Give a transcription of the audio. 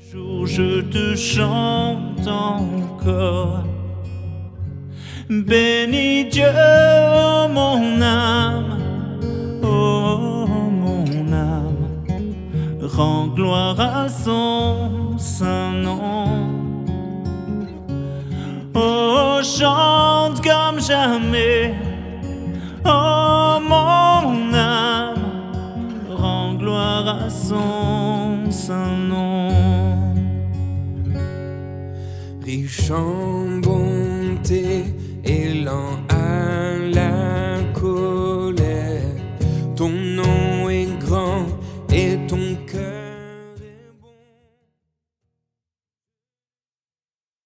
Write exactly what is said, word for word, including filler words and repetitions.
Jour je te chante encore. Bénis Dieu, oh mon âme, oh mon âme, rends gloire à son saint nom. Oh, chante comme jamais, oh mon âme, rends gloire à son saint nom. Riche en bonté et lent à